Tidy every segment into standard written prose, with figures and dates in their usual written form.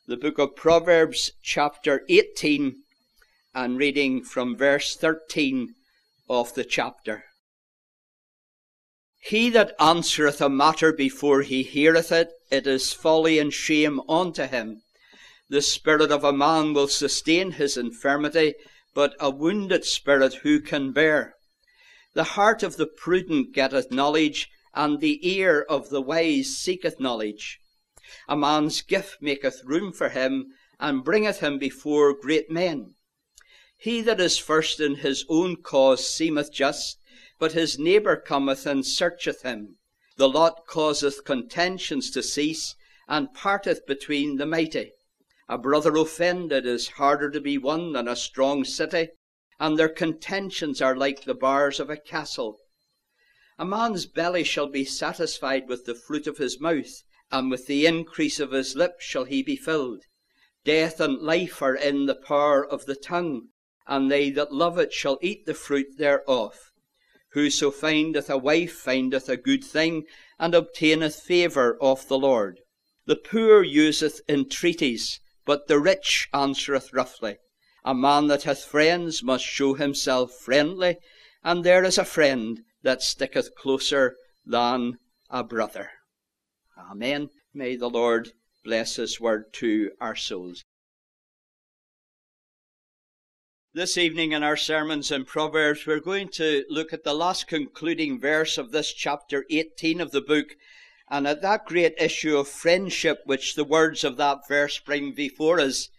the book of Proverbs, chapter 18, and reading from verse 13 of the chapter. He that answereth a matter before he heareth it, it is folly and shame unto him. The spirit of a man will sustain his infirmity, but a wounded spirit who can bear? The heart of the prudent getteth knowledge, and the ear of the wise seeketh knowledge. A man's gift maketh room for him, and bringeth him before great men. He that is first in his own cause seemeth just, but his neighbour cometh and searcheth him. The lot causeth contentions to cease, and parteth between the mighty. A brother offended is harder to be won than a strong city, and their contentions are like the bars of a castle. A man's belly shall be satisfied with the fruit of his mouth, and with the increase of his lips shall he be filled. Death and life are in the power of the tongue, and they that love it shall eat the fruit thereof. Whoso findeth a wife findeth a good thing, and obtaineth favour of the Lord. The poor useth entreaties, but the rich answereth roughly. A man that hath friends must show himself friendly, and there is a friend that sticketh closer than a brother. Amen. May the Lord bless his word to our souls. This evening in our sermons in Proverbs, we're going to look at the last concluding verse of this chapter 18 of the book, and at that great issue of friendship which the words of that verse bring before us.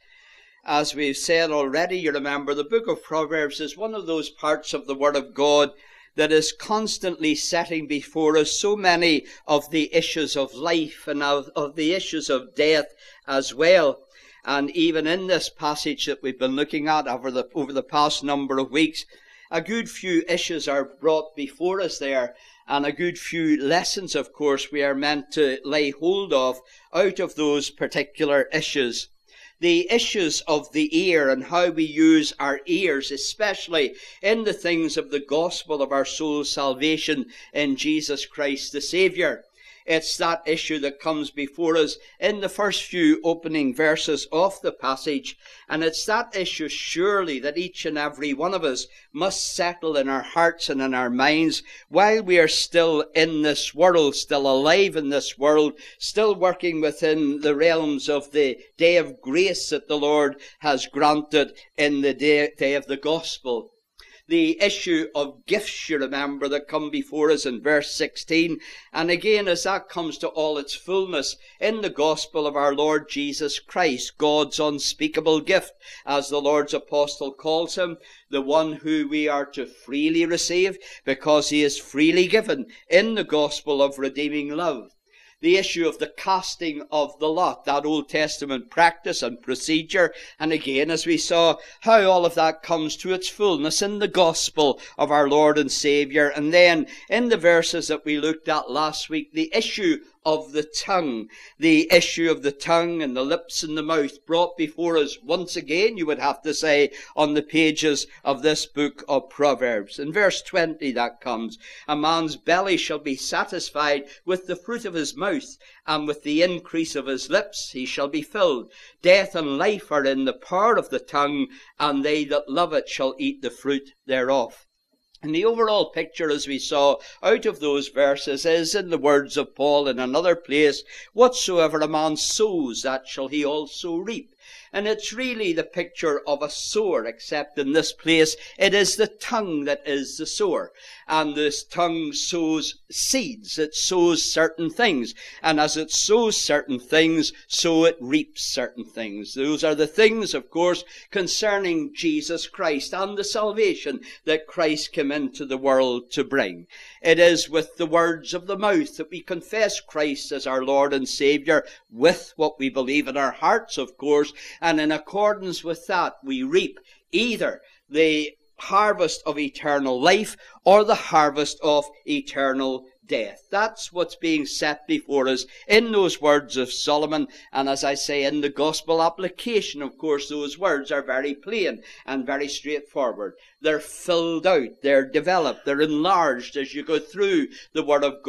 As we've said already, you remember, the book of Proverbs is one of those parts of the Word of God that is constantly setting before us so many of the issues of life and of the issues of death as well. And even in this passage that we've been looking at over the past number of weeks, a good few issues are brought before us there, and a good few lessons, of course, we are meant to lay hold of out of those particular issues. The issues of the ear and how we use our ears, especially in the things of the gospel of our soul's salvation in Jesus Christ the Saviour. It's that issue that comes before us in the first few opening verses of the passage, and it's that issue surely that each and every one of us must settle in our hearts and in our minds while we are still in this world, still alive in this world, still working within the realms of the day of grace that the Lord has granted in the day of the gospel. The issue of gifts, you remember, that come before us in verse 16. And again, as that comes to all its fullness in the gospel of our Lord Jesus Christ, God's unspeakable gift, as the Lord's apostle calls him, the one who we are to freely receive because he is freely given in the gospel of redeeming love. The issue of the casting of the lot, that Old Testament practice and procedure. And again, as we saw, how all of that comes to its fullness in the gospel of our Lord and Saviour. And then, in the verses that we looked at last week, the issue of the tongue. The issue of the tongue and the lips and the mouth brought before us once again, you would have to say, on the pages of this book of Proverbs. In verse 20 that comes, a man's belly shall be satisfied with the fruit of his mouth, and with the increase of his lips he shall be filled. Death and life are in the power of the tongue, and they that love it shall eat the fruit thereof. And the overall picture, as we saw out of those verses, is in the words of Paul in another place, whatsoever a man sows, that shall he also reap. And it's really the picture of a sower, except in this place it is the tongue that is the sower. And this tongue sows seeds, it sows certain things. And as it sows certain things, so it reaps certain things. Those are the things, of course, concerning Jesus Christ and the salvation that Christ came into the world to bring. It is with the words of the mouth that we confess Christ as our Lord and Saviour, with what we believe in our hearts, of course, and in accordance with that we reap either the harvest of eternal life or the harvest of eternal death. That's what's being set before us in those words of Solomon. And as I say, in the gospel application, of course, those words are very plain and very straightforward. They're filled out, they're developed, they're enlarged as you go through the Word of God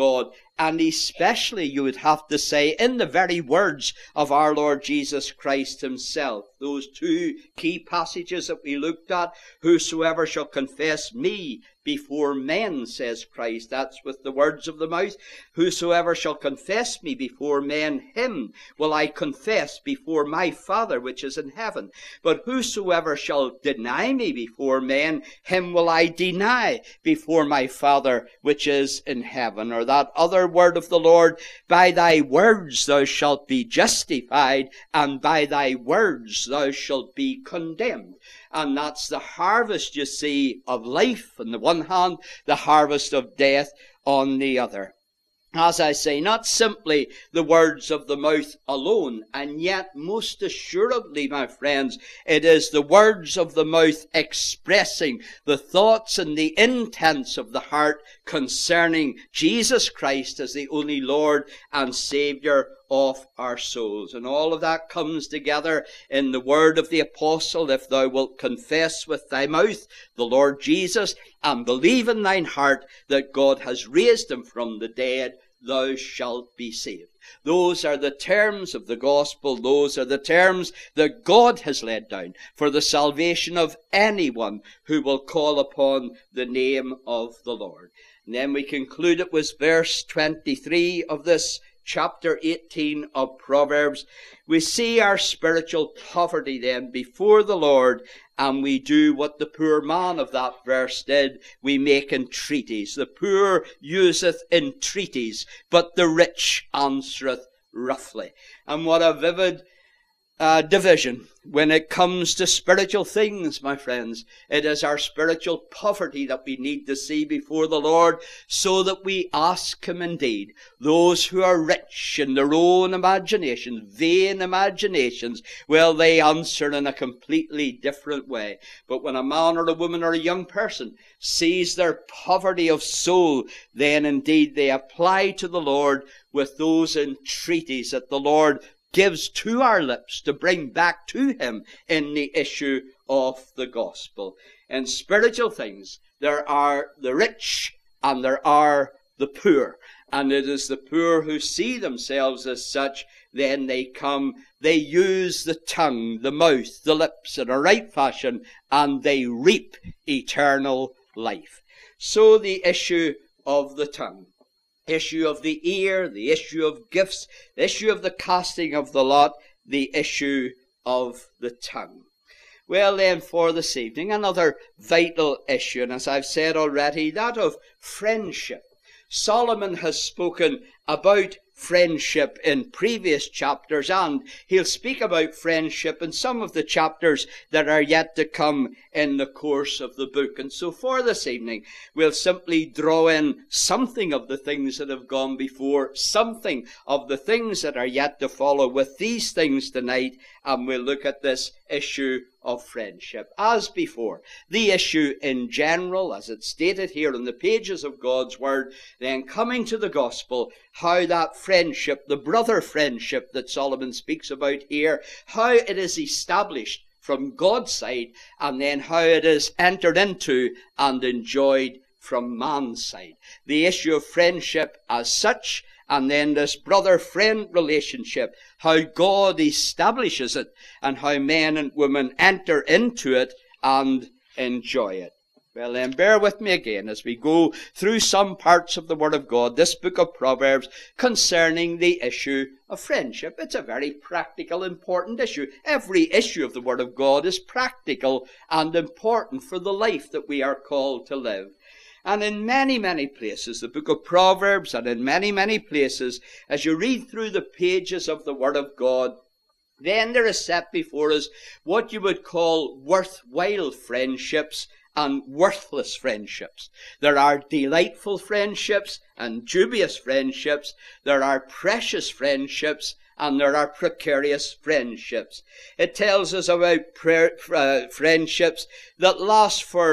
and especially, you would have to say, in the very words of our Lord Jesus Christ himself. Those two key passages that we looked at, whosoever shall confess me before men, says Christ. That's with the words of the mouth. Whosoever shall confess me before men, him will I confess before my Father which is in heaven. But whosoever shall deny me before men, him will I deny before my Father which is in heaven. Or that other word of the Lord, by thy words thou shalt be justified, and by thy words thou shalt be condemned. And that's the harvest, you see, of life on the one hand, the harvest of death on the other. As I say, not simply the words of the mouth alone, and yet most assuredly, my friends, it is the words of the mouth expressing the thoughts and the intents of the heart concerning Jesus Christ as the only Lord and Saviour of our souls. And all of that comes together in the word of the apostle, if thou wilt confess with thy mouth the Lord Jesus, and believe in thine heart that God has raised him from the dead, thou shalt be saved. Those are the terms of the gospel. Those are the terms that God has laid down for the salvation of anyone who will call upon the name of the Lord. And then we conclude it with verse 23 of this chapter 18 of Proverbs. We see our spiritual poverty then before the Lord, and we do what the poor man of that verse did. We make entreaties. The poor useth entreaties, but the rich answereth roughly. And what a vivid division when it comes to spiritual things, my friends. It is our spiritual poverty that we need to see before the Lord, so that we ask him indeed. Those who are rich in their own imaginations, vain imaginations, well, they answer in a completely different way. But when a man or a woman or a young person sees their poverty of soul, then indeed they apply to the Lord with those entreaties that the Lord gives to our lips to bring back to him in the issue of the gospel. In spiritual things, there are the rich and there are the poor. And it is the poor who see themselves as such. Then they come, they use the tongue, the mouth, the lips in a right fashion, and they reap eternal life. So the issue of the tongue, issue of the ear, the issue of gifts, the issue of the casting of the lot, the issue of the tongue. Well then, for this evening, another vital issue, and as I've said already, that of friendship. Solomon has spoken about friendship in previous chapters, and he'll speak about friendship in some of the chapters that are yet to come in the course of the book. And so for this evening, we'll simply draw in something of the things that have gone before, something of the things that are yet to follow with these things tonight, and we'll look at this issue of friendship. As before, the issue in general, as it's stated here in the pages of God's Word, then coming to the gospel, how that friendship, the brother friendship that Solomon speaks about here, how it is established from God's side, and then how it is entered into and enjoyed from man's side. The issue of friendship as such, and then this brother-friend relationship, how God establishes it, and how men and women enter into it and enjoy it. Well then, bear with me again as we go through some parts of the Word of God, this book of Proverbs, concerning the issue of friendship. It's a very practical, important issue. Every issue of the Word of God is practical and important for the life that we are called to live. And in many, many places, the book of Proverbs, and in many, many places, as you read through the pages of the Word of God, then there is set before us what you would call worthwhile friendships and worthless friendships. There are delightful friendships and dubious friendships. There are precious friendships and there are precarious friendships. It tells us about friendships that last for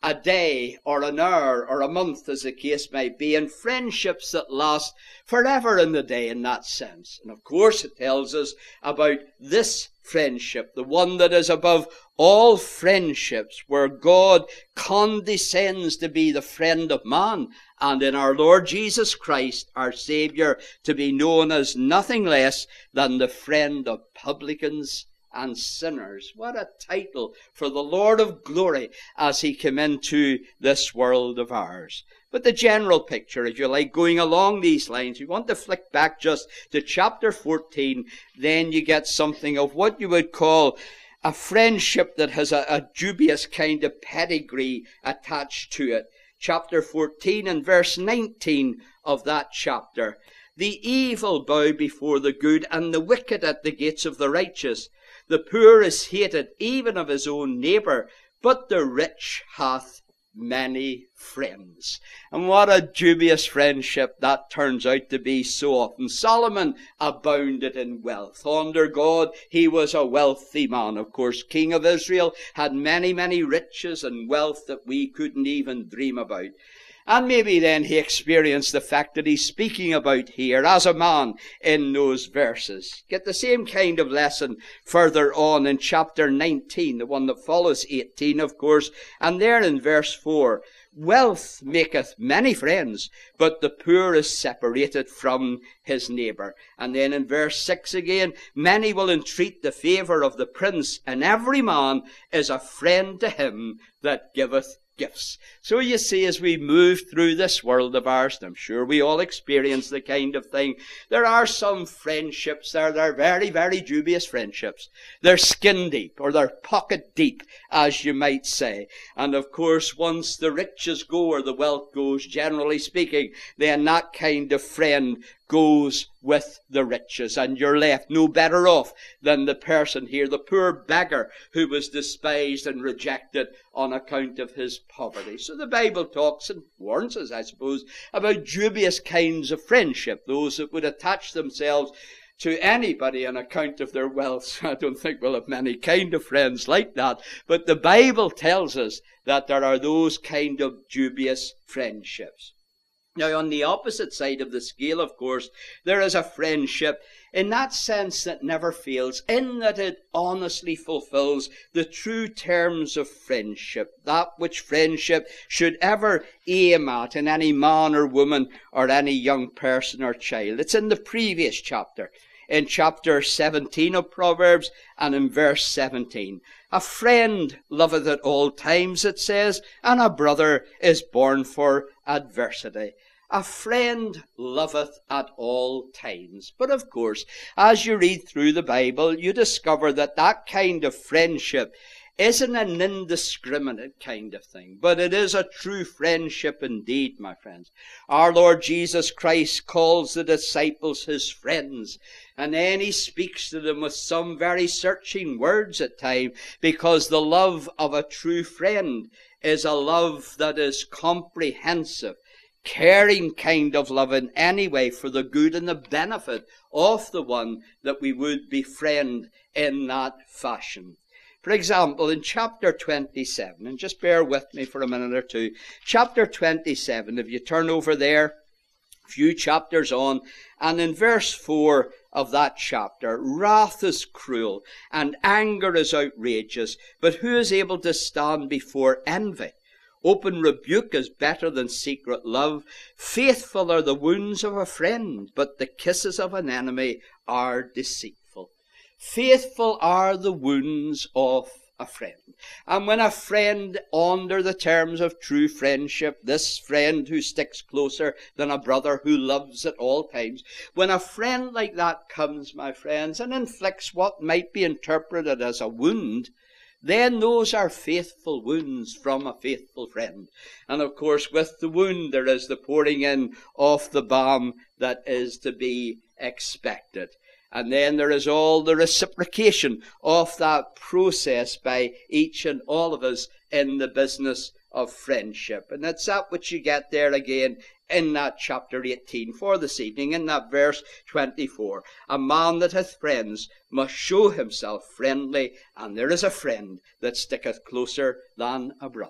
a day or an hour or a month, as the case may be, and friendships that last forever in the day in that sense. And of course it tells us about this friendship, the one that is above all friendships, where God condescends to be the friend of man, and in our Lord Jesus Christ, our Saviour, to be known as nothing less than the friend of publicans and sinners. What a title for the Lord of glory as he came into this world of ours. But the general picture, if you like, going along these lines, you want to flick back just to chapter 14, then you get something of what you would call a friendship that has a dubious kind of pedigree attached to it. Chapter 14 and verse 19 of that chapter. The evil bow before the good, and the wicked at the gates of the righteous. The poor is hated even of his own neighbour, but the rich hath many friends. And what a dubious friendship that turns out to be so often. Solomon abounded in wealth. Under God, he was a wealthy man. Of course, King of Israel had many, many riches and wealth that we couldn't even dream about. And maybe then he experienced the fact that he's speaking about here as a man in those verses. Get the same kind of lesson further on in chapter 19, the one that follows 18, of course. And there in verse 4, wealth maketh many friends, but the poor is separated from his neighbour. And then in verse 6 again, many will entreat the favour of the prince, and every man is a friend to him that giveth gifts. So you see, as we move through this world of ours, and I'm sure we all experience the kind of thing, there are some friendships there that are very, very dubious friendships. They're skin deep, or they're pocket deep, as you might say. And of course, once the riches go, or the wealth goes, generally speaking, then that kind of friend goes with the riches, and you're left no better off than the person here, the poor beggar who was despised and rejected on account of his poverty. So the Bible talks and warns us, I suppose, about dubious kinds of friendship, those that would attach themselves to anybody on account of their wealth. I don't think we'll have many kind of friends like that, but the Bible tells us that there are those kind of dubious friendships. Now, on the opposite side of the scale, of course, there is a friendship in that sense that never fails, in that it honestly fulfills the true terms of friendship, that which friendship should ever aim at in any man or woman or any young person or child. It's in the previous chapter, in chapter 17 of Proverbs, and in verse 17. A friend loveth at all times, it says, and a brother is born for adversity. A friend loveth at all times. But of course, as you read through the Bible, you discover that that kind of friendship isn't an indiscriminate kind of thing, but it is a true friendship indeed, my friends. Our Lord Jesus Christ calls the disciples his friends, and then he speaks to them with some very searching words at times, because the love of a true friend is a love that is comprehensive, caring kind of love in any way for the good and the benefit of the one that we would befriend in that fashion. For example, in chapter 27, and just bear with me for a minute or two, chapter 27, if you turn over there, a few chapters on, and in verse 4 of that chapter, wrath is cruel, and anger is outrageous, but who is able to stand before envy? Open rebuke is better than secret love. Faithful are the wounds of a friend, but the kisses of an enemy are deceitful. Faithful are the wounds of a friend. And when a friend, under the terms of true friendship, this friend who sticks closer than a brother who loves at all times, when a friend like that comes, my friends, and inflicts what might be interpreted as a wound, then those are faithful wounds from a faithful friend. And of course, with the wound, there is the pouring in of the balm that is to be expected. And then there is all the reciprocation of that process by each and all of us in the business of friendship. And that's that which you get there again in that chapter 18 for this evening, in that verse 24. A man that hath friends must show himself friendly, and there is a friend that sticketh closer than a brother.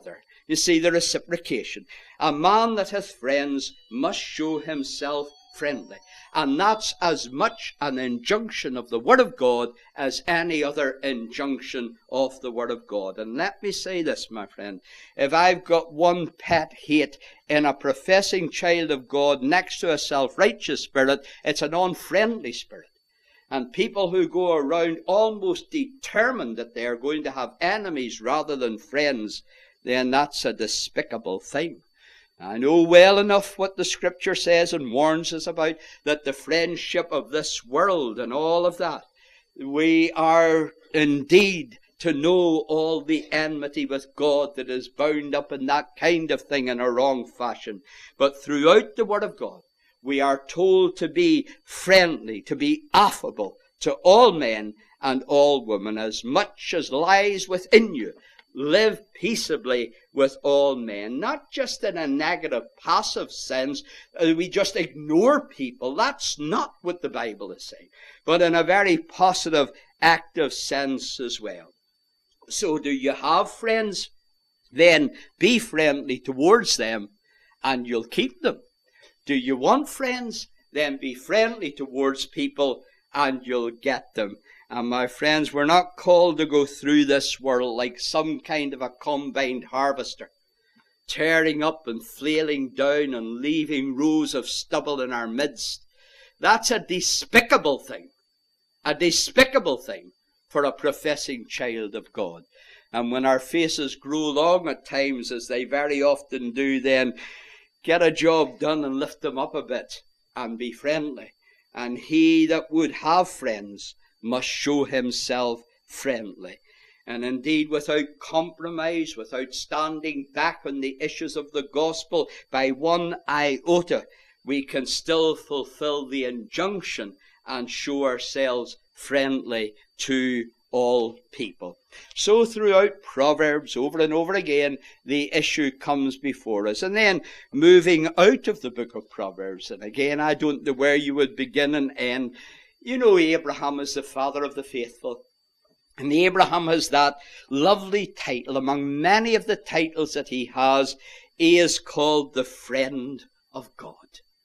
You see the reciprocation. A man that hath friends must show himself friendly. And that's as much an injunction of the Word of God as any other injunction of the Word of God. And let me say this, my friend. If I've got one pet hate in a professing child of God next to a self-righteous spirit, it's an unfriendly spirit. And people who go around almost determined that they are going to have enemies rather than friends, then that's a despicable thing. I know well enough what the Scripture says and warns us about, that the friendship of this world and all of that, we are indeed to know all the enmity with God that is bound up in that kind of thing in a wrong fashion. But throughout the Word of God, we are told to be friendly, to be affable to all men and all women, as much as lies within you. Live peaceably with all men, not just in a negative, passive sense. We just ignore people. That's not what the Bible is saying. But in a very positive, active sense as well. So do you have friends? Then be friendly towards them and you'll keep them. Do you want friends? Then be friendly towards people and you'll get them. And my friends, we're not called to go through this world like some kind of a combined harvester, tearing up and flailing down and leaving rows of stubble in our midst. That's a despicable thing for a professing child of God. And when our faces grow long at times, as they very often do, then get a job done and lift them up a bit and be friendly. And he that would have friends must show himself friendly. And indeed, without compromise, without standing back on the issues of the gospel by one iota, we can still fulfill the injunction and show ourselves friendly to all people. So throughout Proverbs, over and over again, the issue comes before us. And then moving out of the book of Proverbs, and again, I don't know where you would begin and end. You know, Abraham is the father of the faithful. And Abraham has that lovely title. Among many of the titles that he has, he is called the friend of God.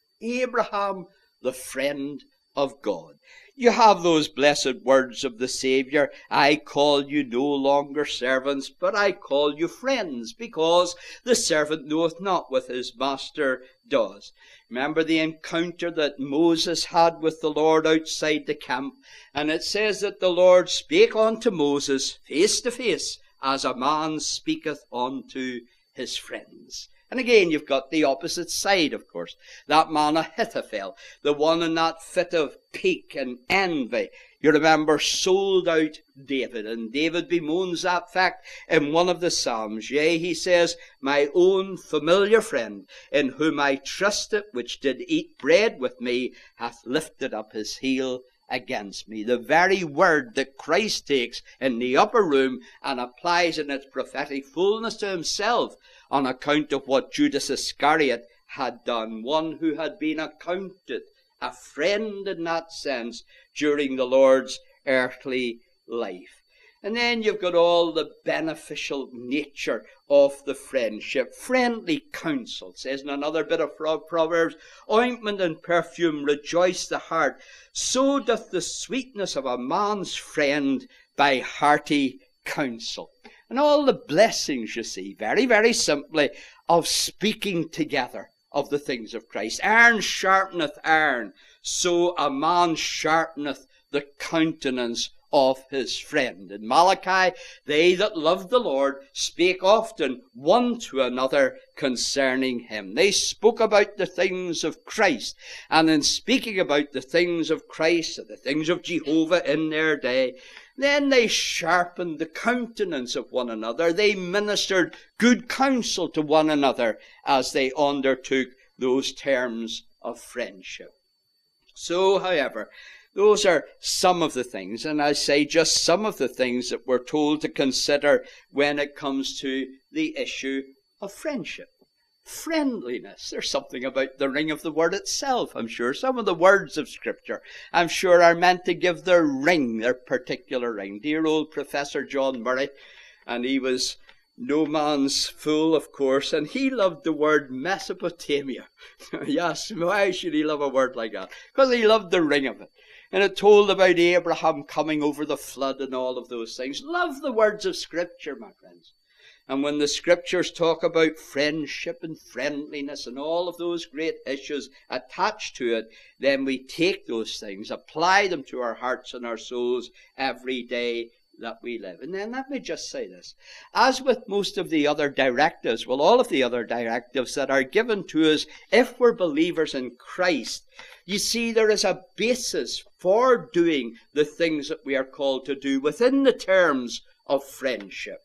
Abraham, the friend of God. You have those blessed words of the Saviour, I call you no longer servants, but I call you friends, because the servant knoweth not what his master does. Remember the encounter that Moses had with the Lord outside the camp, and it says that the Lord spake unto Moses face to face, as a man speaketh unto his friends. And again, you've got the opposite side, of course. That man Ahithophel, the one in that fit of pique and envy, you remember, sold out David. And David bemoans that fact in one of the Psalms. Yea, he says, my own familiar friend, in whom I trusted, which did eat bread with me, hath lifted up his heel against me. The very word that Christ takes in the upper room and applies in its prophetic fullness to himself on account of what Judas Iscariot had done, one who had been accounted a friend in that sense during the Lord's earthly life. And then you've got all the beneficial nature of the friendship. Friendly counsel, it says in another bit of Proverbs, ointment and perfume rejoice the heart. So doth the sweetness of a man's friend by hearty counsel. And all the blessings, you see, very, very simply, of speaking together of the things of Christ. Iron sharpeneth iron, so a man sharpeneth the countenance of his friend. In Malachi, they that love the Lord spake often one to another concerning him. They spoke about the things of Christ, and in speaking about the things of Christ, the things of Jehovah in their day, then they sharpened the countenance of one another. They ministered good counsel to one another as they undertook those terms of friendship. So, however, those are some of the things, and I say just some of the things that we're told to consider when it comes to the issue of friendship. Friendliness. There's something about the ring of the word itself, I'm sure. Some of the words of Scripture, I'm sure, are meant to give their ring, their particular ring. Dear old Professor John Murray, and he was no man's fool, of course, and he loved the word Mesopotamia. Yes, why should he love a word like that? Because he loved the ring of it. And it told about Abraham coming over the flood and all of those things. Love the words of Scripture, my friends. And when the Scriptures talk about friendship and friendliness and all of those great issues attached to it, then we take those things, apply them to our hearts and our souls every day that we live. And then let me just say this. As with most of the other directives, well, all of the other directives that are given to us if we're believers in Christ, you see there is a basis for doing the things that we are called to do within the terms of friendship.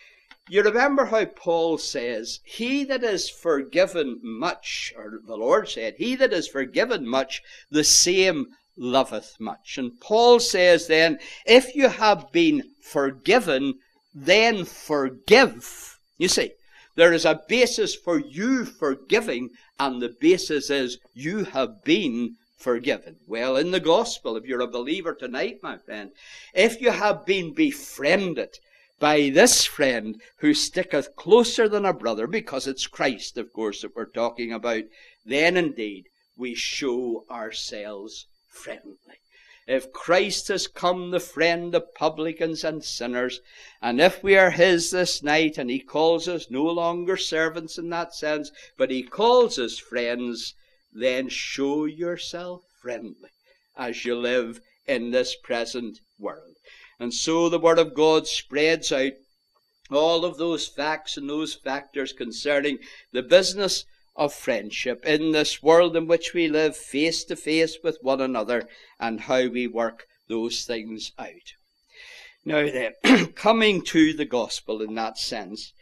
You remember how Paul says, he that is forgiven much, or the Lord said, he that is forgiven much, the same loveth much. And Paul says then, if you have been forgiven, then forgive. You see, there is a basis for you forgiving, and the basis is you have been forgiven. Well, in the gospel, if you're a believer tonight, my friend, if you have been befriended by this friend who sticketh closer than a brother, because it's Christ, of course, that we're talking about, then indeed we show ourselves friendly. If Christ has come, the friend of publicans and sinners, and if we are his this night, and he calls us no longer servants in that sense, but he calls us friends, then show yourself friendly as you live in this present world. And so the Word of God spreads out all of those facts and those factors concerning the business of friendship in this world in which we live face to face with one another, and how we work those things out. Now then, coming to the gospel in that sense,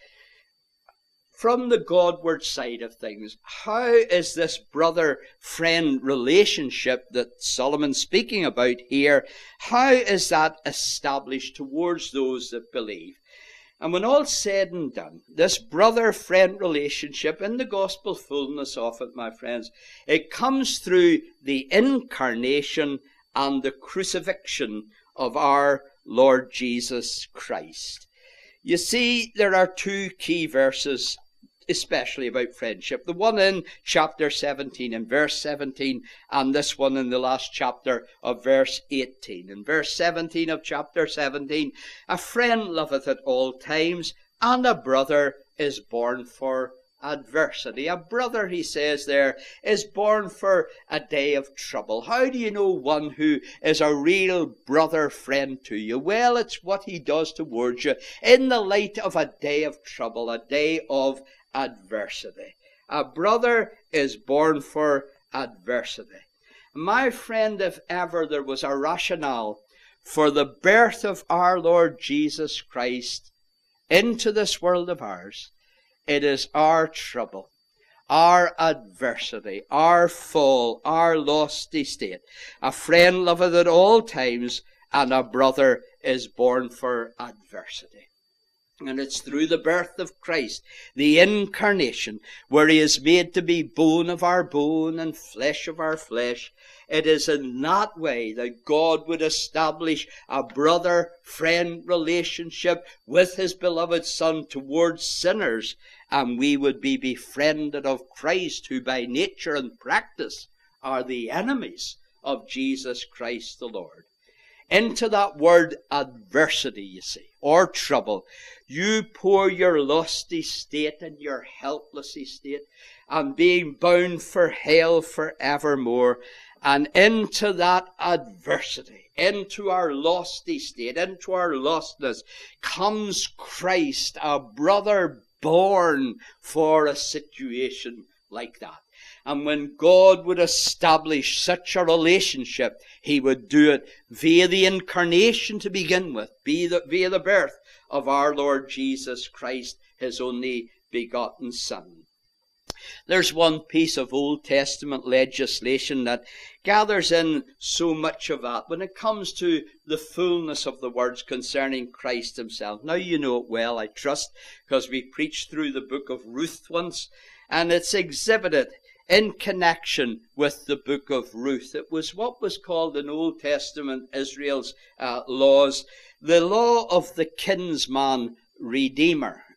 from the Godward side of things, how is this brother-friend relationship that Solomon's speaking about here, how is that established towards those that believe? And when all's said and done, this brother-friend relationship, in the gospel fullness of it, my friends, it comes through the incarnation and the crucifixion of our Lord Jesus Christ. You see, there are two key verses especially about friendship. The one in chapter 17, in verse 17, and this one in the last chapter of verse 18. In verse 17 of chapter 17, a friend loveth at all times, and a brother is born for adversity. A brother, he says there, is born for a day of trouble. How do you know one who is a real brother friend to you? Well, it's what he does towards you in the light of a day of trouble, a day of adversity. A brother is born for adversity. My friend, if ever there was a rationale for the birth of our Lord Jesus Christ into this world of ours, it is our trouble, our adversity, our fall, our lost estate. A friend loveth at all times, and a brother is born for adversity. And it's through the birth of Christ, the incarnation, where he is made to be bone of our bone and flesh of our flesh. It is in that way that God would establish a brother-friend relationship with his beloved Son towards sinners, and we would be befriended of Christ, who by nature and practice are the enemies of Jesus Christ the Lord. Into that word adversity, you see, or trouble, you pour your lost estate and your helpless estate, and being bound for hell forevermore. And into that adversity, into our lost estate, into our lostness, comes Christ, a brother born for a situation like that. And when God would establish such a relationship, he would do it via the incarnation to begin with, via the birth of our Lord Jesus Christ, his only begotten Son. There's one piece of Old Testament legislation that gathers in so much of that when it comes to the fullness of the words concerning Christ himself. Now you know it well, I trust, because we preached through the book of Ruth once, and it's exhibited in connection with the book of Ruth. It was what was called in Old Testament Israel's laws, the law of the kinsman redeemer.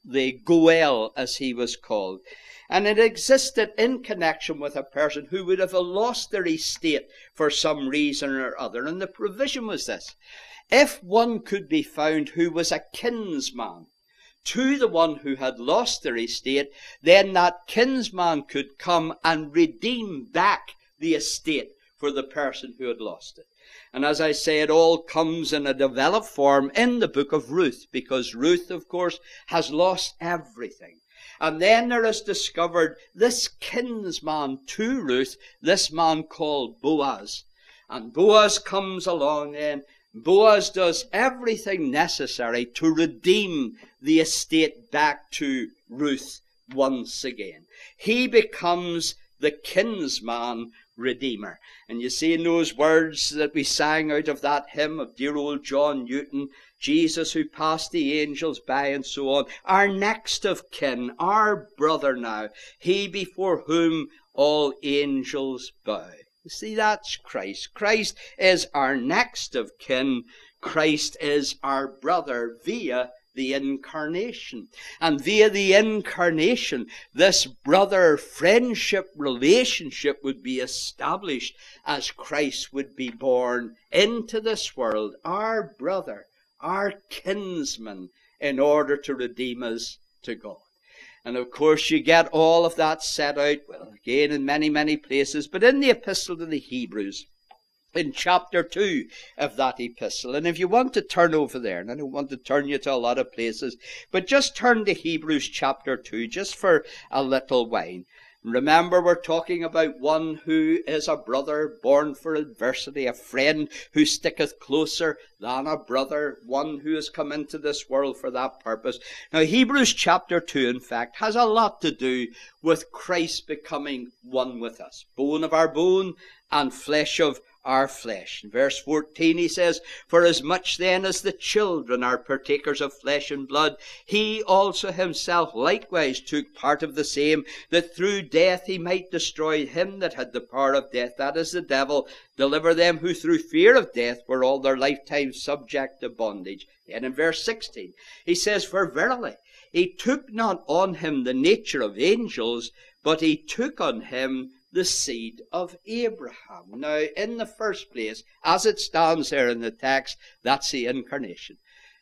the Goel, as he was called. And it existed in connection with a person who would have lost their estate for some reason or other. And the provision was this: if one could be found who was a kinsman to the one who had lost their estate, then that kinsman could come and redeem back the estate for the person who had lost it. And as I say, it all comes in a developed form in the book of Ruth, because Ruth, of course, has lost everything. And then there is discovered this kinsman to Ruth, this man called Boaz. And Boaz comes along then. Boaz does everything necessary to redeem the estate back to Ruth once again. He becomes the kinsman redeemer. And you see in those words that we sang out of that hymn of dear old John Newton, Jesus who passed the angels by and so on, our next of kin, our brother now, he before whom all angels bow. You see, that's Christ. Christ is our next of kin. Christ is our brother via the incarnation. And via the incarnation, this brother friendship relationship would be established as Christ would be born into this world, our brother, our kinsman, in order to redeem us to God. And of course you get all of that set out, well, again in many, many places, but in the Epistle to the Hebrews, in chapter 2 of that epistle. And if you want to turn over there, and I don't want to turn you to a lot of places, but just turn to Hebrews chapter 2, just for a little while. Remember, we're talking about one who is a brother born for adversity, a friend who sticketh closer than a brother, one who has come into this world for that purpose. Now, Hebrews chapter 2, in fact, has a lot to do with Christ becoming one with us, bone of our bone and flesh of our flesh. In verse 14 he says, for as much then as the children are partakers of flesh and blood, he also himself likewise took part of the same, that through death he might destroy him that had the power of death, that is the devil, deliver them who through fear of death were all their lifetime subject to bondage. Then in verse 16 he says, for verily he took not on him the nature of angels, but he took on him the seed of Abraham. Now, in the first place, as it stands there in the text, that's the incarnation.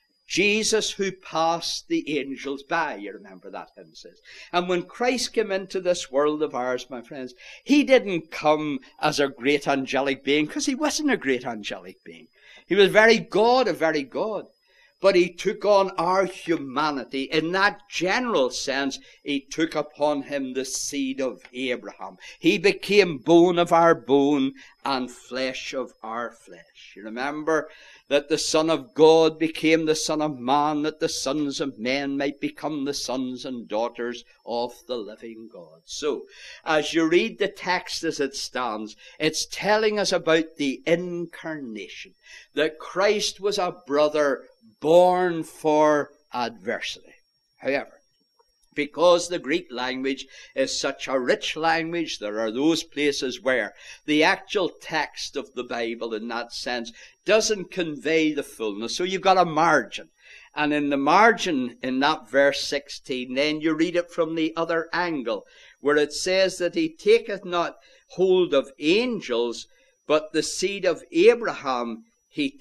Jesus who passed the angels by, you remember that hymn says. And when Christ came into this world of ours, my friends, he didn't come as a great angelic being, because he wasn't a great angelic being. He was very God, a very God. But he took on our humanity. In that general sense, he took upon him the seed of Abraham. He became bone of our bone and flesh of our flesh. You remember that the Son of God became the Son of Man, that the sons of men might become the sons and daughters of the living God. So, as you read the text as it stands, it's telling us about the incarnation, that Christ was a brother born for adversity. However, because the Greek language is such a rich language, there are those places where the actual text of the Bible in that sense doesn't convey the fullness. So you've got a margin. And in the margin, in that verse 16, then you read it from the other angle, where it says that he taketh not hold of angels, but the seed of Abraham, he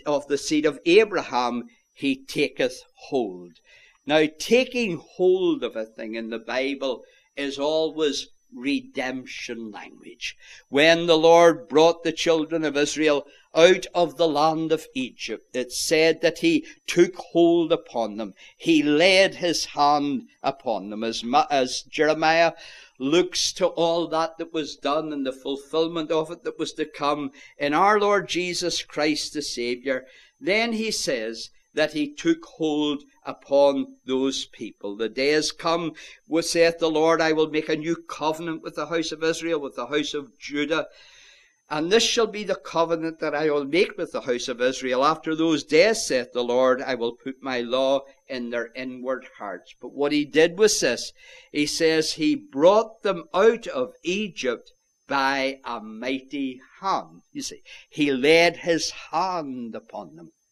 taketh hold. Now, taking hold of a thing in the Bible is always redemption language. When the Lord brought the children of Israel out of the land of Egypt, it said that he took hold upon them. He laid his hand upon them. As Jeremiah looks to all that was done and the fulfillment of it that was to come in our Lord Jesus Christ the Savior, then he says that he took hold upon those people. The day is come, saith the Lord, I will make a new covenant with the house of Israel, with the house of Judah. And this shall be the covenant that I will make with the house of Israel. After those days, saith the Lord, I will put my law in their inward hearts. But what he did was this. He says he brought them out of Egypt by a mighty hand. You see, he laid his hand upon them.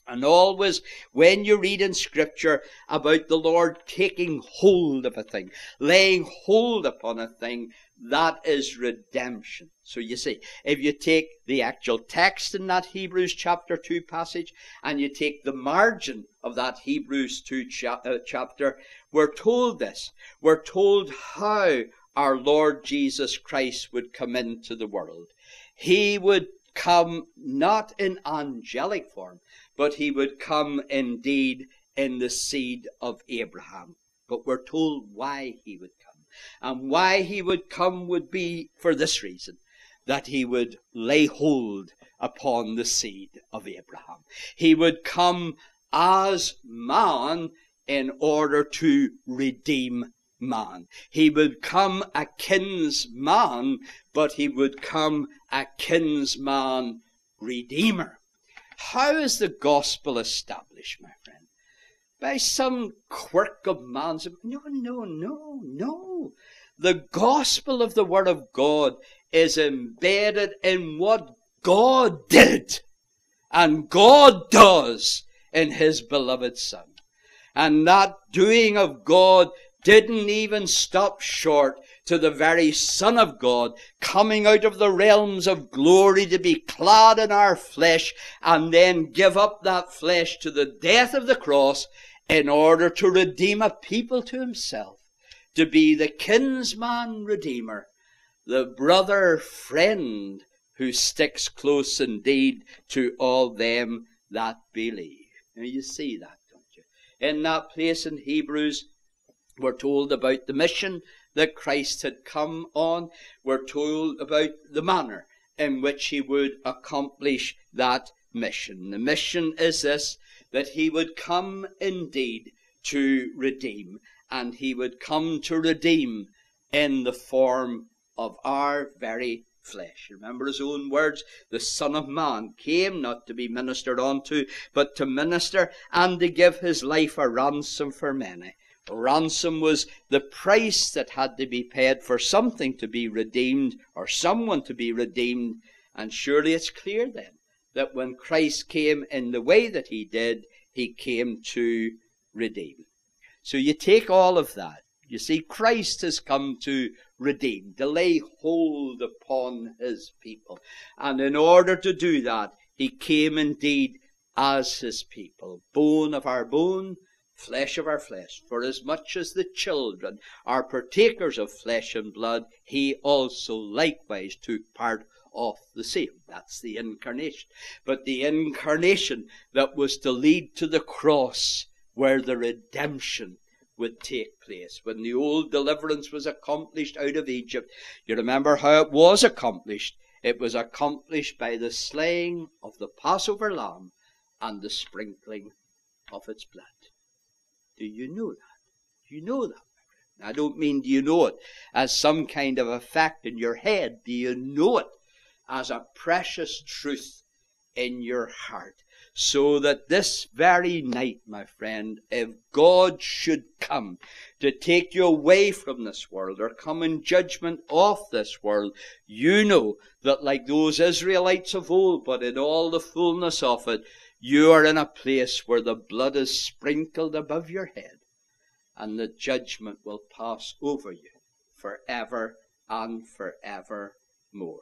And always, when you read in Scripture about the Lord taking hold of a thing, laying hold upon a thing, that is redemption. So you see, if you take the actual text in that Hebrews chapter 2 passage, and you take the margin of that Hebrews 2 chapter, we're told this. We're told how our Lord Jesus Christ would come into the world. He would come not in angelic form, but he would come indeed in the seed of Abraham. But we're told why he would come. And why he would come would be for this reason, that he would lay hold upon the seed of Abraham. He would come as man in order to redeem man. He would come a kinsman, but he would come a kinsman redeemer. How is the gospel established, my friend? By some quirk of man's... No. The gospel of the Word of God is embedded in what God did and God does in his beloved Son. And that doing of God didn't even stop short to the very Son of God coming out of the realms of glory to be clad in our flesh and then give up that flesh to the death of the cross in order to redeem a people to himself, to be the kinsman redeemer, the brother friend who sticks close indeed to all them that believe. Now you see that, don't you? In that place in Hebrews, we're told about the mission that Christ had come on. We're told about the manner in which he would accomplish that mission. The mission is this, that he would come indeed to redeem. And he would come to redeem in the form of our very flesh. Remember his own words, the Son of Man came not to be ministered unto, but to minister and to give his life a ransom for many. Ransom was the price that had to be paid for something to be redeemed, or someone to be redeemed. And surely it's clear then that when Christ came in the way that he did, he came to redeem. So you take all of that. You see, Christ has come to redeem, to lay hold upon his people. And in order to do that, he came indeed as his people, bone of our bone, flesh of our flesh. For as much as the children are partakers of flesh and blood, he also likewise took part of the same. That's the incarnation. But the incarnation that was to lead to the cross, where the redemption would take place. When the old deliverance was accomplished out of Egypt, you remember how it was accomplished. It was accomplished by the slaying of the Passover lamb and the sprinkling of its blood. Do you know that? Do you know that? I don't mean do you know it as some kind of a fact in your head. Do you know it as a precious truth in your heart? So that this very night, my friend, if God should come to take you away from this world or come in judgment of this world, you know that like those Israelites of old, but in all the fullness of it, you are in a place where the blood is sprinkled above your head and the judgment will pass over you forever and forevermore.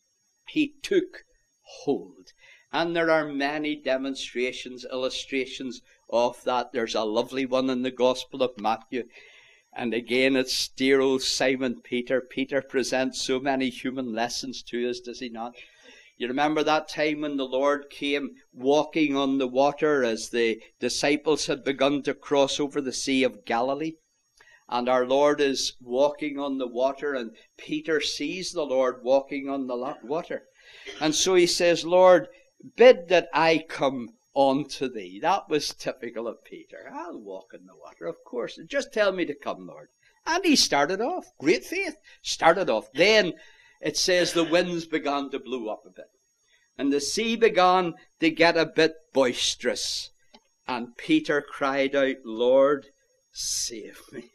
He took hold. And there are many demonstrations, illustrations of that. There's a lovely one in the Gospel of Matthew. And again, it's dear old Simon Peter. Peter presents so many human lessons to us, does he not? You remember that time when the Lord came walking on the water as the disciples had begun to cross over the Sea of Galilee? And our Lord is walking on the water, and Peter sees the Lord walking on the water. And so he says, Lord, bid that I come unto thee. That was typical of Peter. I'll walk in the water, of course. Just tell me to come, Lord. And he started off. Great faith. Started off. Then it says the winds began to blow up a bit. And the sea began to get a bit boisterous. And Peter cried out, Lord, save me.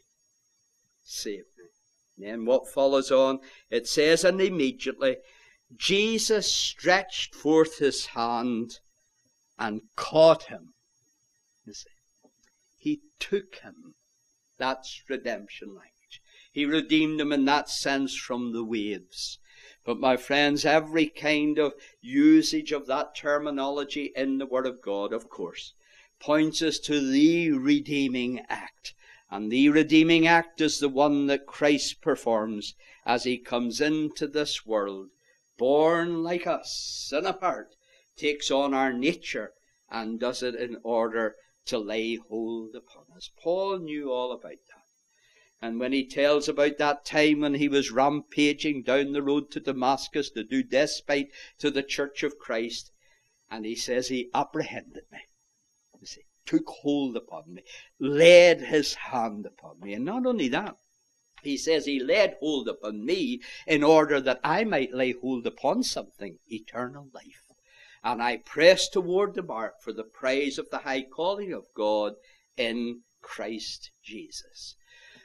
Save me. Then what follows on? It says, and immediately Jesus stretched forth his hand and caught him. You see, he took him. That's redemption language. He redeemed him in that sense from the waves. But my friends, every kind of usage of that terminology in the Word of God, of course, points us to the redeeming act. And the redeeming act is the one that Christ performs as he comes into this world, born like us, sin apart, takes on our nature, and does it in order to lay hold upon us. Paul knew all about that. And when he tells about that time when he was rampaging down the road to Damascus to do despite to the church of Christ, and he says he apprehended me. You see, took hold upon me, laid his hand upon me. And not only that, he says he laid hold upon me in order that I might lay hold upon something, eternal life. And I press toward the mark for the praise of the high calling of God in Christ Jesus.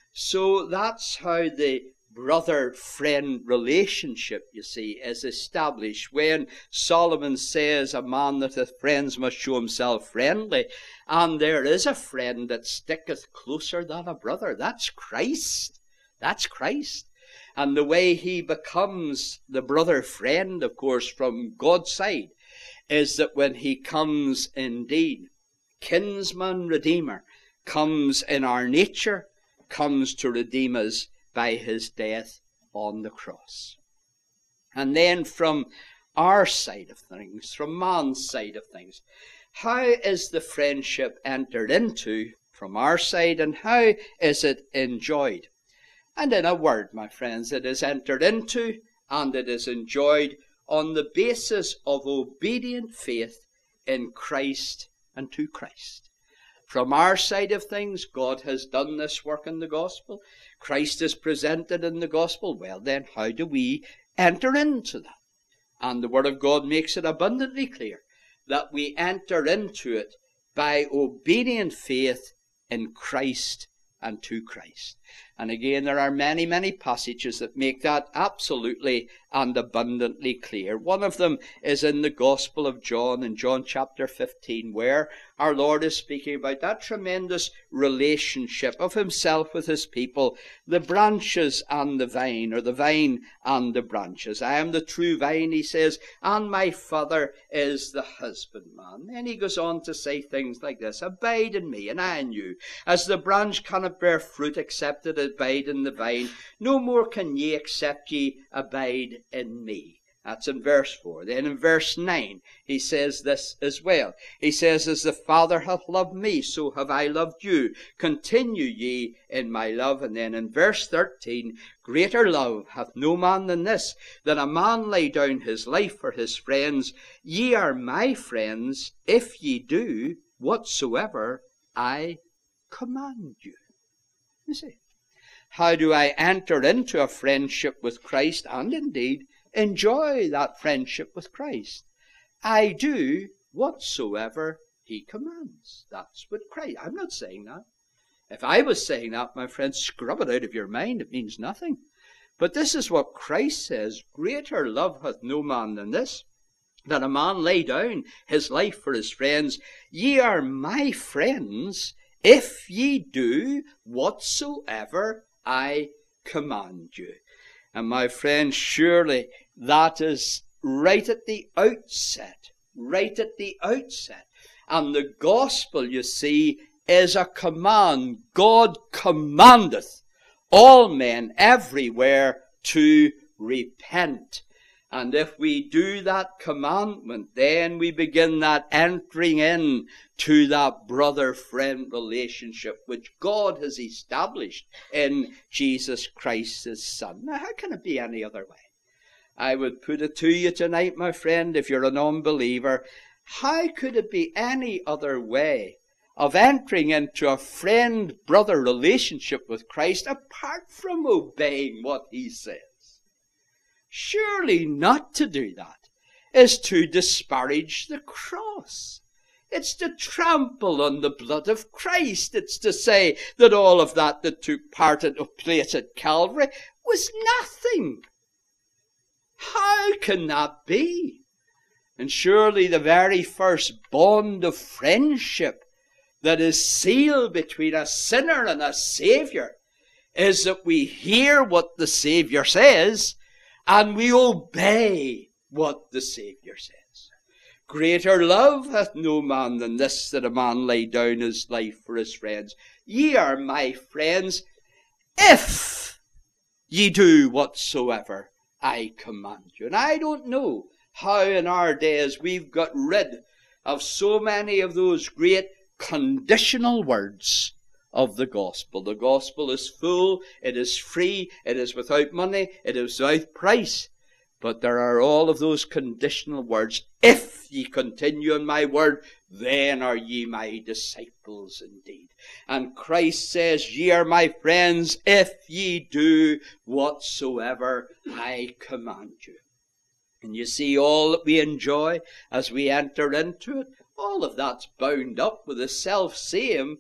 So that's how the brother-friend relationship, you see, is established. When Solomon says a man that hath friends must show himself friendly, and there is a friend that sticketh closer than a brother, that's Christ. That's Christ. And the way he becomes the brother-friend, of course, from God's side, is that when he comes indeed, kinsman redeemer, comes in our nature, comes to redeem us by his death on the cross. And then from our side of things, from man's side of things, how is the friendship entered into from our side, and how is it enjoyed? And in a word, my friends, it is entered into and it is enjoyed on the basis of obedient faith in Christ and to Christ. From our side of things, God has done this work in the gospel. Christ is presented in the gospel. Well then, how do we enter into that? And the Word of God makes it abundantly clear that we enter into it by obedient faith in Christ and to Christ. And again, there are many, many passages that make that absolutely and abundantly clear. One of them is in the Gospel of John, in John chapter 15, where our Lord is speaking about that tremendous relationship of himself with his people, the branches and the vine, or the vine and the branches. I am the true vine, he says, and my Father is the husbandman. Then he goes on to say things like this: abide in me, and I in you. As the branch cannot bear fruit except it abide in the vine, no more can ye except ye abide in me. That's in verse 4. Then in verse 9, he says this as well. He says, as the Father hath loved me, so have I loved you. Continue ye in my love. And then in verse 13, greater love hath no man than this, that a man lay down his life for his friends. Ye are my friends, if ye do whatsoever I command you. You see, how do I enter into a friendship with Christ, and indeed enjoy that friendship with Christ? I do whatsoever he commands. That's what Christ. I'm not saying that. If I was saying that, my friends, scrub it out of your mind. It means nothing. But this is what Christ says: greater love hath no man than this, that a man lay down his life for his friends. Ye are my friends, if ye do whatsoever I command you. And my friends, surely that is right at the outset. Right at the outset. And the gospel, you see, is a command. God commandeth all men everywhere to repent. And if we do that commandment, then we begin that entering in to that brother-friend relationship which God has established in Jesus Christ, his Son. Now, how can it be any other way? I would put it to you tonight, my friend, if you're an unbeliever, how could it be any other way of entering into a friend-brother relationship with Christ apart from obeying what he says? Surely not to do that is to disparage the cross. It's to trample on the blood of Christ. It's to say that all of that took place at Calvary was nothing. How can that be? And surely the very first bond of friendship that is sealed between a sinner and a Saviour is that we hear what the Saviour says and we obey what the Saviour says. Greater love hath no man than this, that a man lay down his life for his friends. Ye are my friends if ye do whatsoever I command you. And I don't know how in our days we've got rid of so many of those great conditional words of the gospel. The gospel is full, it is free, it is without money, it is without price. But there are all of those conditional words. If ye continue in my word, then are ye my disciples indeed. And Christ says, ye are my friends if ye do whatsoever I command you. And you see, all that we enjoy as we enter into it, all of that's bound up with the self-same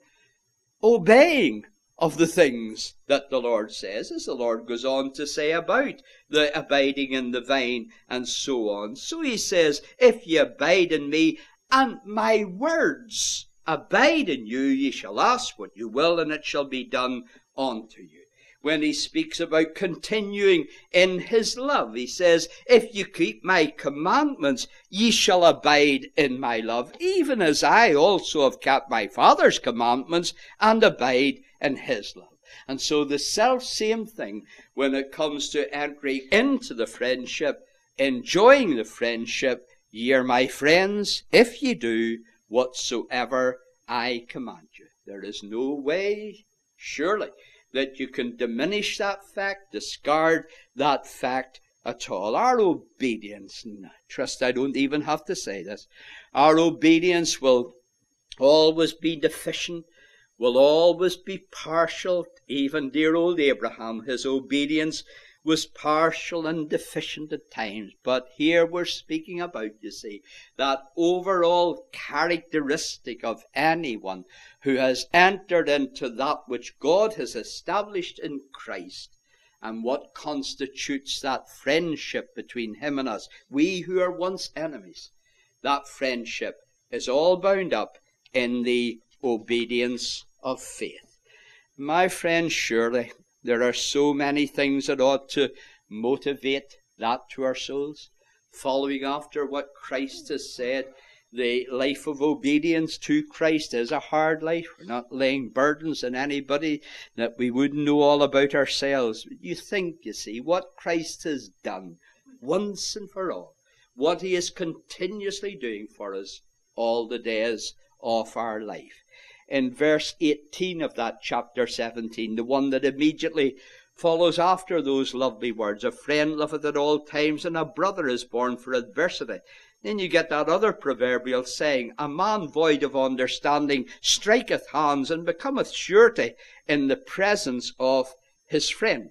obeying of the things that the Lord says, as the Lord goes on to say about the abiding in the vine and so on. So he says, if ye abide in me, and my words abide in you, ye shall ask what you will, and it shall be done unto you. When he speaks about continuing in his love, he says, if you keep my commandments, ye shall abide in my love, even as I also have kept my Father's commandments and abide in his love. And so the self-same thing when it comes to entering into the friendship, enjoying the friendship, ye are my friends if ye do whatsoever I command you. There is no way, surely, that you can diminish that fact, discard that fact at all. Our obedience, and I trust I don't even have to say this, our obedience will always be deficient, will always be partial. Even dear old Abraham, his obedience was partial and deficient at times. But here we're speaking about, you see, that overall characteristic of anyone who has entered into that which God has established in Christ, and what constitutes that friendship between him and us, we who are once enemies. That friendship is all bound up in the obedience of faith. My friends, surely there are so many things that ought to motivate that to our souls. Following after what Christ has said, the life of obedience to Christ is a hard life. We're not laying burdens on anybody that we wouldn't know all about ourselves. You think, you see, what Christ has done once and for all, what he is continuously doing for us all the days of our life. In verse 18 of that chapter 17, the one that immediately follows after those lovely words, a friend loveth at all times, and a brother is born for adversity. Then you get that other proverbial saying, a man void of understanding striketh hands and becometh surety in the presence of his friend.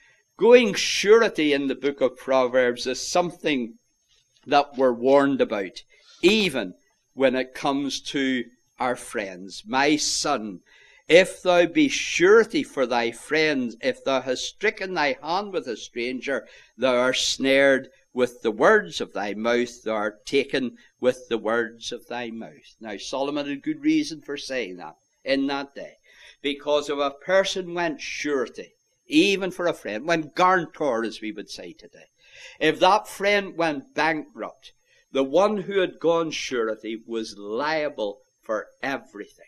Going surety in the book of Proverbs is something that we're warned about, even when it comes to our friends. My son, if thou be surety for thy friends, if thou hast stricken thy hand with a stranger, thou art snared with the words of thy mouth, thou art taken with the words of thy mouth. Now Solomon had good reason for saying that in that day, because if a person went surety, even for a friend, went guarantor as we would say today, if that friend went bankrupt, the one who had gone surety was liable for everything.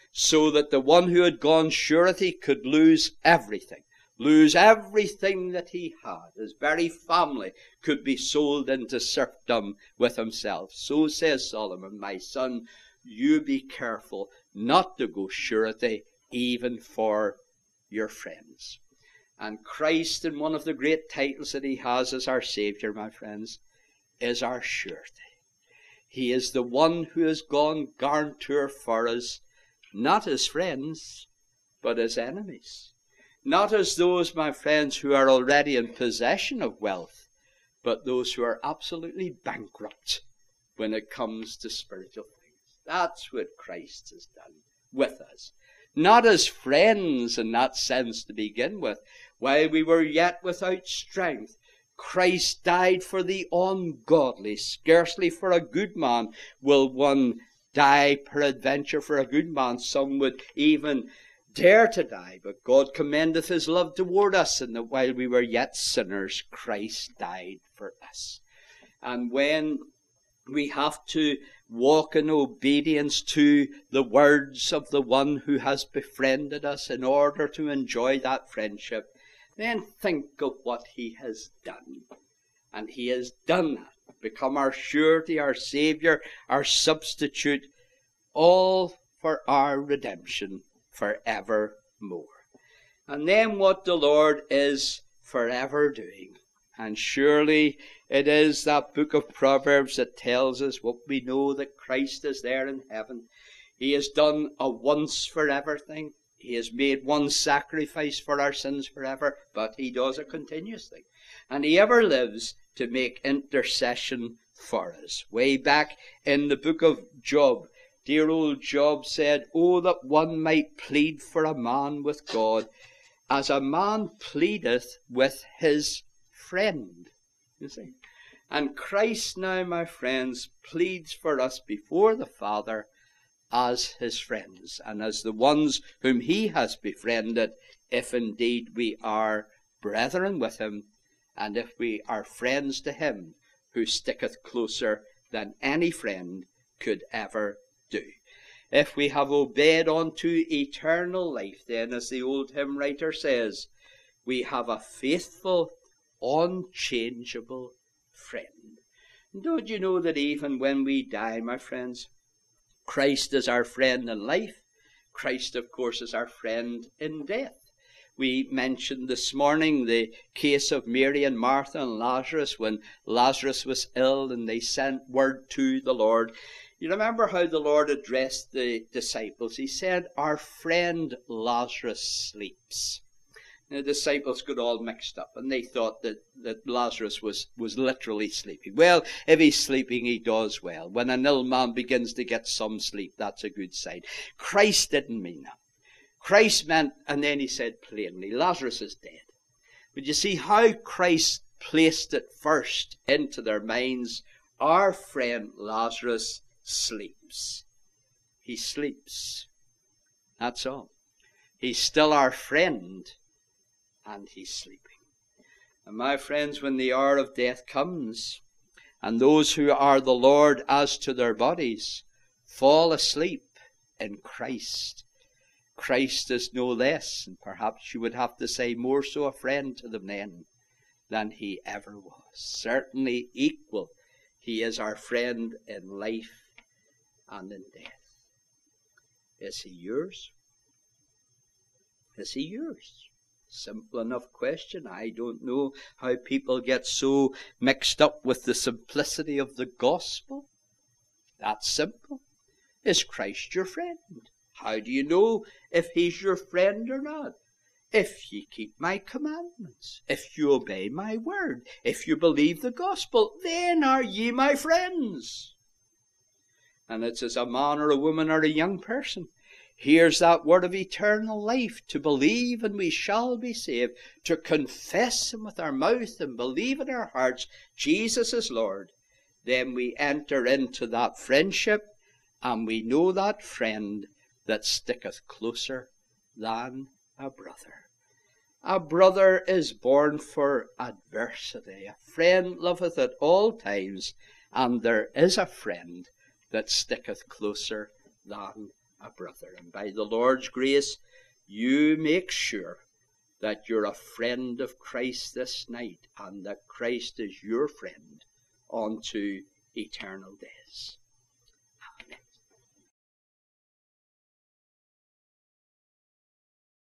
So that the one who had gone surety could lose everything that he had. His very family could be sold into serfdom with himself. So says Solomon, my son, you be careful not to go surety even for your friends. And Christ, in one of the great titles that he has as our Saviour, my friends, is our surety. He is the one who has gone guarantor for us, not as friends, but as enemies. Not as those, my friends, who are already in possession of wealth, but those who are absolutely bankrupt when it comes to spiritual things. That's what Christ has done with us. Not as friends in that sense to begin with. While we were yet without strength, Christ died for the ungodly. Scarcely for a good man will one die peradventure. For a good man some would even dare to die. But God commendeth his love toward us, and that while we were yet sinners, Christ died for us. And when we have to walk in obedience to the words of the one who has befriended us in order to enjoy that friendship, then think of what he has done. And he has done that, become our surety, our Saviour, our substitute, all for our redemption forevermore. And then what the Lord is forever doing. And surely it is that book of Proverbs that tells us what we know, that Christ is there in heaven. He has done a once forever thing. He has made one sacrifice for our sins forever, but he does it continuously. And he ever lives to make intercession for us. Way back in the book of Job, dear old Job said, "Oh, that one might plead for a man with God, as a man pleadeth with his friend." You see? And Christ now, my friends, pleads for us before the Father as his friends, and as the ones whom he has befriended, if indeed we are brethren with him, and if we are friends to him, who sticketh closer than any friend could ever do. If we have obeyed unto eternal life, then, as the old hymn writer says, we have a faithful, unchangeable friend. And don't you know that even when we die, my friends, Christ is our friend in life. Christ, of course, is our friend in death. We mentioned this morning the case of Mary and Martha and Lazarus, when Lazarus was ill and they sent word to the Lord. You remember how the Lord addressed the disciples. He said, "Our friend Lazarus sleeps." The disciples got all mixed up, and they thought that Lazarus was literally sleeping. Well, if he's sleeping, he does well. When an ill man begins to get some sleep, that's a good sign. Christ didn't mean that. Christ meant, and then he said plainly, Lazarus is dead. But you see how Christ placed it first into their minds. Our friend Lazarus sleeps. He sleeps. That's all. He's still our friend, and he's sleeping. And my friends, when the hour of death comes, and those who are the Lord as to their bodies fall asleep in Christ, Christ is no less, and perhaps you would have to say more so, a friend to them then than he ever was. Certainly equal. He is our friend in life and in death. Is he yours? Is he yours? Simple enough question. I don't know how people get so mixed up with the simplicity of the gospel. That's simple. Is Christ your friend? How do you know if he's your friend or not? If ye keep my commandments, if you obey my word, if you believe the gospel, then are ye my friends. And it's as a man or a woman or a young person hears that word of eternal life, to believe and we shall be saved, to confess him with our mouth and believe in our hearts Jesus is Lord, then we enter into that friendship, and we know that friend that sticketh closer than a brother. A brother is born for adversity. A friend loveth at all times, and there is a friend that sticketh closer than a brother. And by the Lord's grace, you make sure that you're a friend of Christ this night, and that Christ is your friend unto eternal days.